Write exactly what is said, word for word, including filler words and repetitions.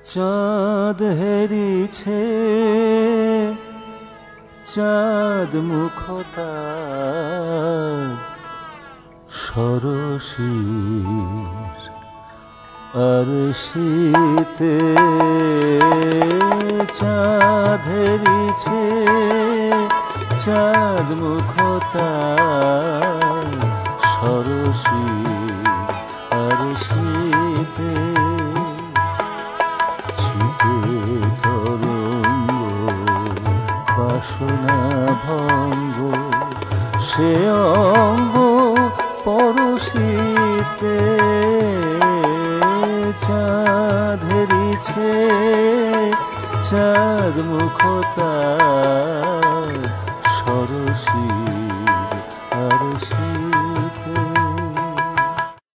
চাঁদ হেরিছে চাঁদ মুখতার সরসীর আর শীতে চাঁদ হেরিছে চাঁদ মুখতার সরসীর আর শীতে বাসনা ভঙ্গ সে অঙ্গ পরশিতে চাঁদ হেরিছে চাঁদ মুখতার সরসী